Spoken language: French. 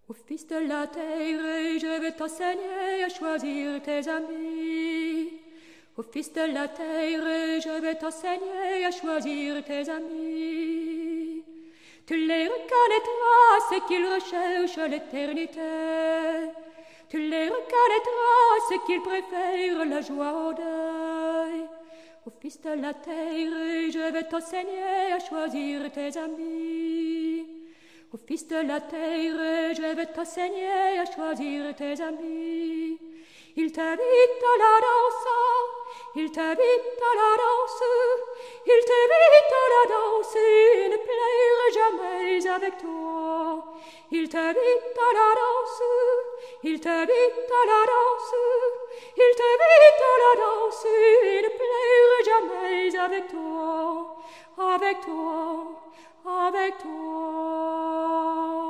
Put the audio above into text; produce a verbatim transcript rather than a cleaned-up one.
Ô fils de la terre, je vais t'enseigner à choisir tes amis. Ô fils de la terre, je vais t'enseigner à choisir tes amis. Tu les reconnaîtras, c'est qu'ils recherchent l'éternité. Tu les reconnaîtras, c'est qu'ils préfèrent la joie au deuil. Ô fils de la terre, je vais t'enseigner à choisir tes amis. Ô fils de la terre, je vais t'enseigner à choisir tes amis. Ils t'invitent à la danse, ils t'invitent à la danse, ils t'invitent à la danse, ils ne plairont jamais avec toi. Ils t'invitent à la danse, ils t'invitent à la danse, ils t'invitent à la danse, ils ne plairont jamais avec toi, avec toi, avec toi.